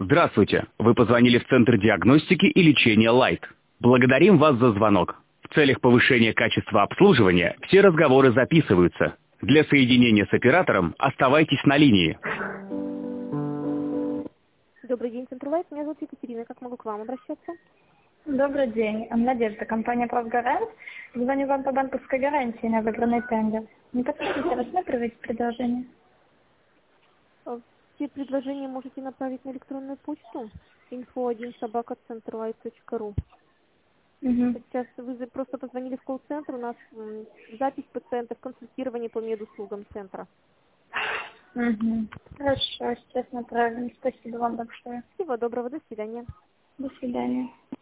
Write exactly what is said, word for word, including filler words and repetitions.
Здравствуйте. Вы позвонили в Центр диагностики и лечения Light. Благодарим вас за звонок. В целях повышения качества обслуживания все разговоры записываются. Для соединения с оператором оставайтесь на линии. Добрый день, Центр Light. Меня зовут Екатерина. Как могу к вам обращаться? Добрый день. Надежда, компания «Правгарант». Звоню вам по банковской гарантии на выигранный тендер. Не подскажите, рассматриваете предложение? Все предложения можете направить на электронную почту инфо один собака центрлайт точка ру. Угу. Сейчас вы за- просто позвонили в колл-центр, у нас м, запись пациентов, консультирование по медуслугам центра. Угу. Хорошо, сейчас направим. Спасибо вам большое. Всего доброго, до свидания. До свидания.